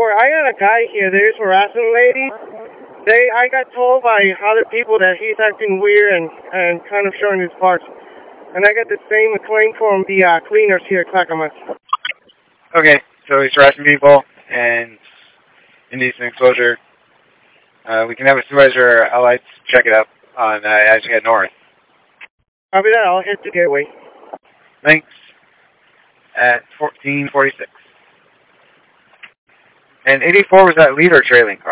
84, I got a guy here that is harassing a lady. I got told by other people that he's acting weird and kind of showing his parts. And I got the same claim from the cleaners here at Clackamas. Okay, so he's harassing people and indecent exposure. We can have a supervisor allied check it out on as you head north. Copy that, I'll hit the gateway. Thanks. At 1446. And 84 was that lead or trailing car?